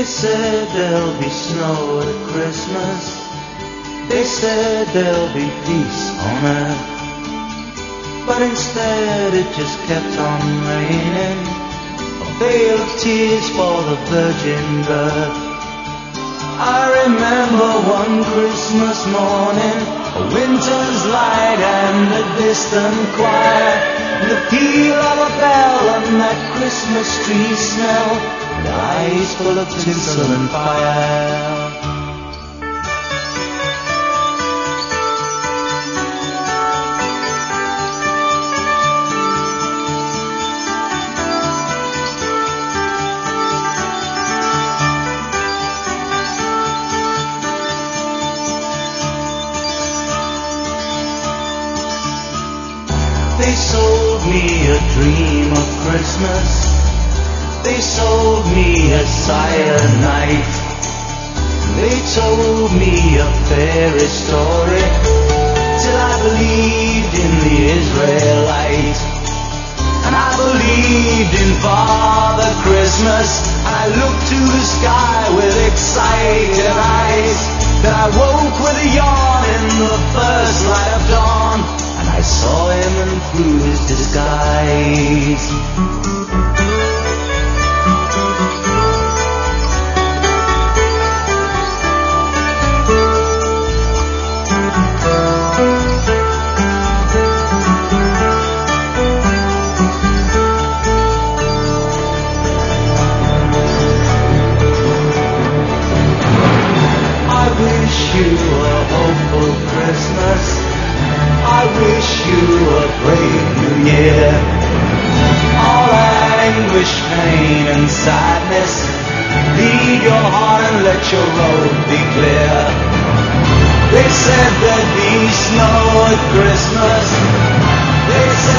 They said there'll be snow at Christmas. They said there'll be peace on earth. But instead it just kept on raining, a veil of tears for the virgin birth. I remember one Christmas morning, a winter's light and a distant choir, and the peal of a bell and that Christmas tree smell, and eyes full of tinsel and fire. They sold me a dream of Christmas. They sold me a silent night. They told me a fairy story till I believed in the Israelite. And I believed in Father Christmas. And I looked to the sky with excited eyes. Then I woke with a yawn in the first light of dawn. I saw him and through his disguise. I wish you a hopeful Christmas. I wish you a great new year. All anguish, pain and sadness, leave your heart and let your road be clear. They said there'd be snow at Christmas. They said